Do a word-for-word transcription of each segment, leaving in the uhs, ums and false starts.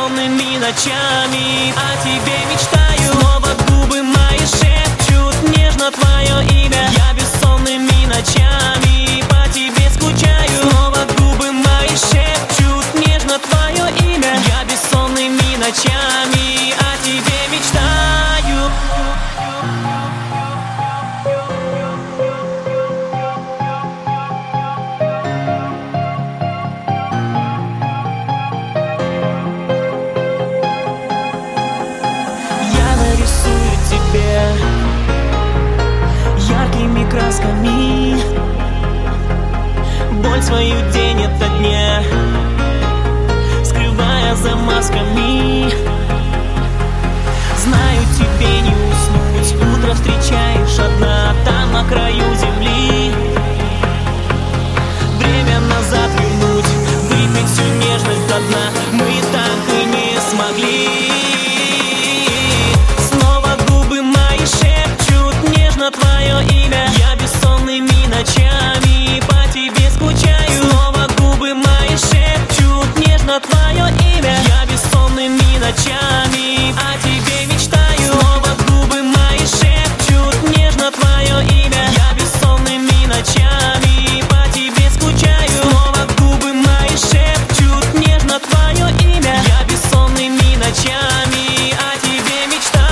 бессонными ночами о тебе мечтаю. Снова губы мои шепчут нежно твое имя. Я бессонными ночами по тебе скучаю. Снова губы мои шепчут нежно твое имя. Я бессонными ночами о тебе мечтаю. Рисую тебе яркими красками боль свою день ото дня, скрывая за масками. Знаю, тебе не уснуть, утро встречаешь одна там на краю земли. Время назад вернуть, выпить всю нежность до дна мы так и не смогли. Твое имя, я бессонными ночами по тебе скучаю. Снова губы мои шепчут нежно твое имя. Я бессонными ночами о тебе мечтаю. Снова губы мои шепчут нежно твое имя. Я бессонными ночами по тебе скучаю. Снова губы мои шепчут нежно твое имя. Я бессонными ночами о тебе мечтаю.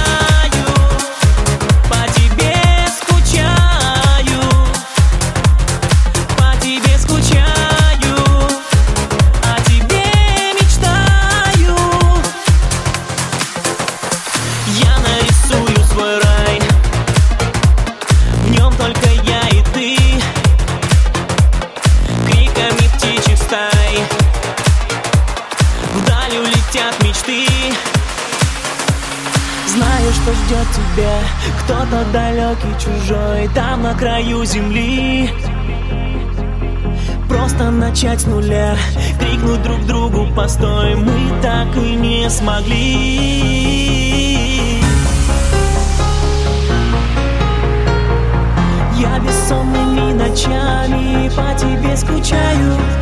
Я нарисую свой рай, в нем только я и ты, криками птичьих стай вдаль улетят мечты. Знаю, что ждет тебя кто-то далекий, чужой, там на краю земли. Просто начать с нуля, крикнуть друг другу постой, мы так и не смогли. Я бессонными ночами по тебе скучаю.